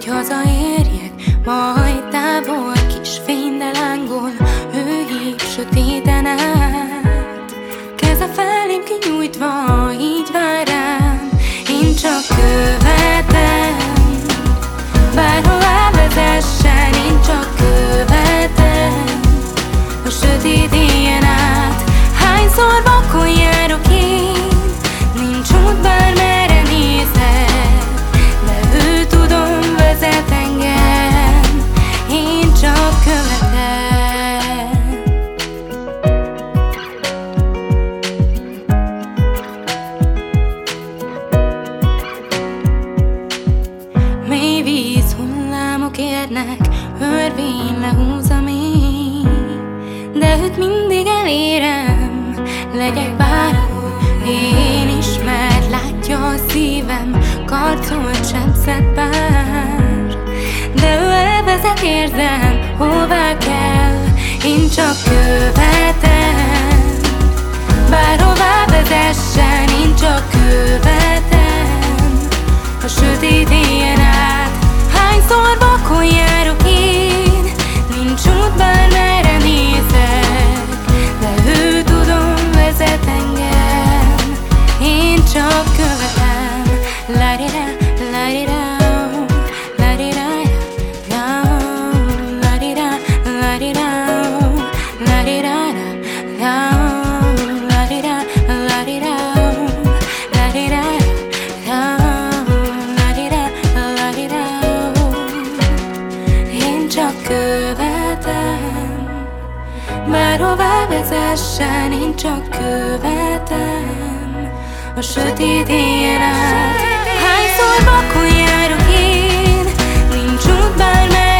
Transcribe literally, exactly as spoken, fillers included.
hogy hazaérjek, majd távol kis fény, de lángol, ő hív sötéten át. Keze felém kinyújtva, így vár rám, én csak követem, bárhová vezessen, én csak követem a sötét éjjel át. Hányszor vakon járok én, nincs út, bármerre nézek, de ő tudom vezet engem, én csak követem. Mély víz hullámok érnek, örvény lehúzom én, de őt mindig elérem, legyek bárhol én is, mert látja a szívem, karcolt sebzett bár. De ő elvezet, érzem, hová kell, én csak követem, bárhová vezessen, én csak követem a sötét éjjel át. Hányszor vakon járok én, nincs út, bármerre nézek, de ő tudom vezet engem, én csak követem. La-di-da, la-di-da, la-di-da, la-di-da, la-di-da, la-di-da, la-di-da, la-di-da, la-di-da, la-di-da, la-di-da. Én csak követem, bárhová vezessen, én csak követem a sötét éjjel át. Hányszor vakon járok én, nincs út, bármerre